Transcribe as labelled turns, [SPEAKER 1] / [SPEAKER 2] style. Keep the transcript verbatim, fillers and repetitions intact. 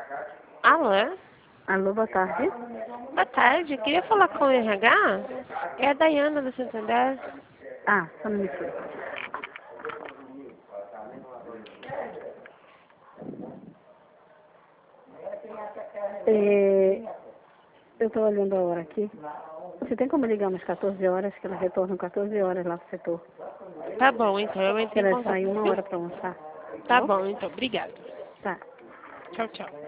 [SPEAKER 1] Alô? É?
[SPEAKER 2] Alô, boa tarde.
[SPEAKER 1] Boa tarde, eu queria falar com o R H. É a Dayana do Santander.
[SPEAKER 2] Ah, só um minutinho. É, eu estou olhando a hora aqui. Você tem como ligar umas quatorze horas, que elas retornam quatorze horas lá pro setor?
[SPEAKER 1] Tá bom, então eu
[SPEAKER 2] Que
[SPEAKER 1] entro em
[SPEAKER 2] elas
[SPEAKER 1] contato.
[SPEAKER 2] saem uma hora para almoçar. Tá
[SPEAKER 1] Tá
[SPEAKER 2] bom?
[SPEAKER 1] bom, então, obrigada.
[SPEAKER 2] Tá.
[SPEAKER 1] Tchau, tchau.